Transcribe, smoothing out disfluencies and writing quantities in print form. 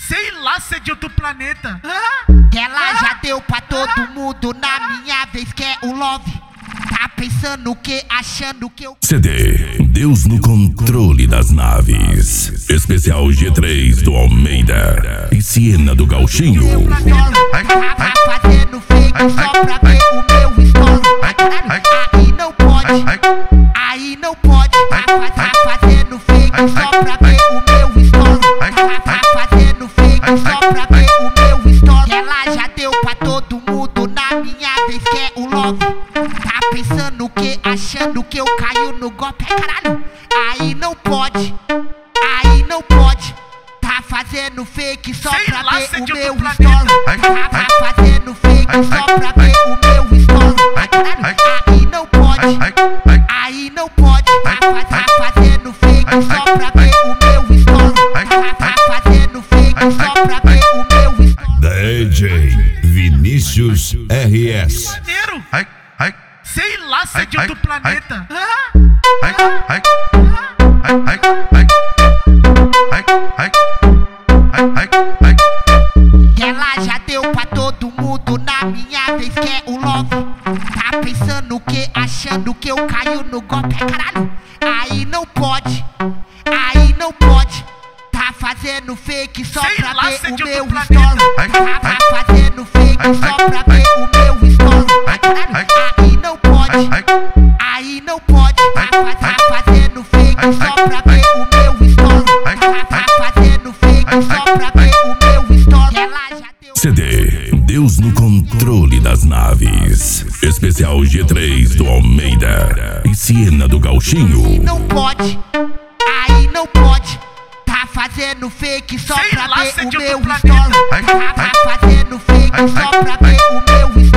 Sei lá, cê é de outro planeta. Ela já deu pra todo mundo, na minha vez quer o love. Tá pensando o que, achando que eu... CD Deus no controle das naves. Especial G3 do Almeida e Siena do Gauchinho. Tava fazendo fake só pra ver o meu story. Aí não pode, aí não pode. Tá fazendo fake só pra ver o meu story. Tá fazendo fake só pra ver o meu story. Ela já deu pra todo mundo, na minha vez quer o love. Tá pensando o que, achando que eu caio no golpe, caralho. Aí não pode, aí não pode. Tá fazendo fake só pra ver o meu story. Tá fazendo fake só pra ver o meu story. Aí não pode, aí não pode. Tá fazendo fake só pra ver o meu story. Tá fazendo fake só pra ver o meu story. DJ Vinícius RS. Maneiro. Sei lá, cê é de outro planeta. Ela já deu pra todo mundo, na minha vez quer o love. Tá pensando o que, achando que eu caio no golpe, caralho. Aí não pode, aí não pode. Tá fazendo fake só Sei pra lá, ver cê é o de meu outro story. planeta. Tá fazendo fake só pra ver o meu story. Aí não pode, aí não pode. Tá fazendo fake só pra ver o meu story. Tá fazendo fake só pra ver o meu story. Ela já deu... CD Deus no controle das naves. Especial G3 do Almeida e Siena do Gauchinho. Não pode, aí não pode. Tá fazendo fake só Sei pra lá, ver cê é o de meu outro story. planeta. Tá fazendo fake só pra ver o meu story.